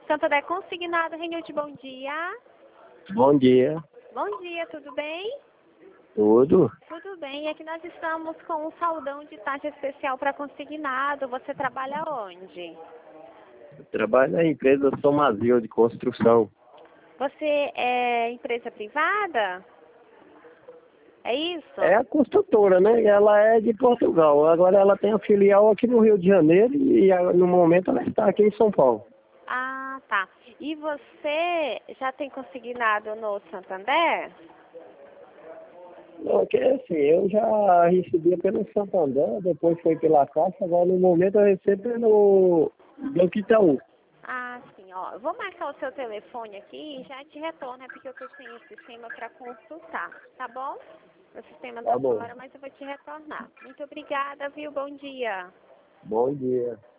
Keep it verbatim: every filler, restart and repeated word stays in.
Santander Consignado, Renilde, bom dia. Bom dia. Bom dia, tudo bem? Tudo? Tudo bem, aqui nós estamos com um saldão de taxa especial para consignado. Você trabalha onde? Eu trabalho na empresa Somazil de construção. Você é empresa privada? É isso? É a construtora, né? Ela é de Portugal. Agora ela tem a filial aqui no Rio de Janeiro e ah, no momento ela está aqui em São Paulo. Ah, tá. E você já tem consignado no Santander? Não, que é assim, eu já recebia pelo Santander, depois foi pela Caixa, agora no momento eu recebo pelo Banco Itaú. Ah, sim, ó. Eu vou marcar o seu telefone aqui e já te retorno, é porque eu tô sem o sistema para consultar, tá bom? O sistema Tá tá bom. fora, mas eu vou te retornar. Muito obrigada, viu? Bom dia. Bom dia.